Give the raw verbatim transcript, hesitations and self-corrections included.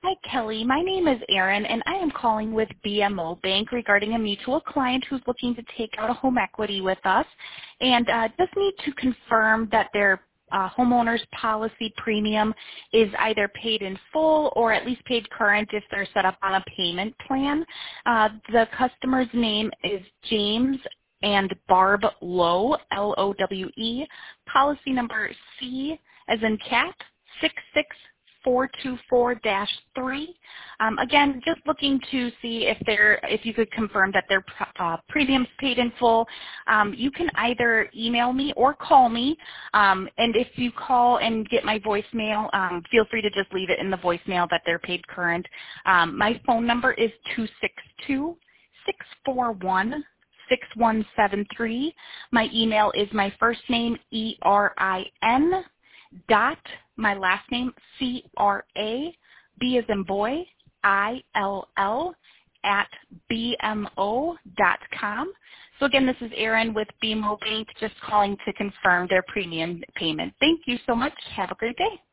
Hi, Kelly. My name is Erin, and I am calling with B M O Bank regarding a mutual client who's looking to take out a home equity with us, and uh, just need to confirm that their uh, homeowner's policy premium is either paid in full or at least paid current if they're set up on a payment plan. Uh, the customer's name is James and Barb Lowe, L O W E. Policy number C as in cat, six six four two four dash three. Um, again, just looking to see if they're, if you could confirm that their uh, premiums paid in full. Um, you can either email me or call me, um, and if you call and get my voicemail, um, feel free to just leave it in the voicemail that they're paid current. Um, my phone number is two six two, six four one, six one seven three. My email is my first name, E R I N, dot, my last name, C R A, B as in boy, I L L, at B M O dot com. So again, this is Erin with B M O Bank, just calling to confirm their premium payment. Thank you so much. Have a great day.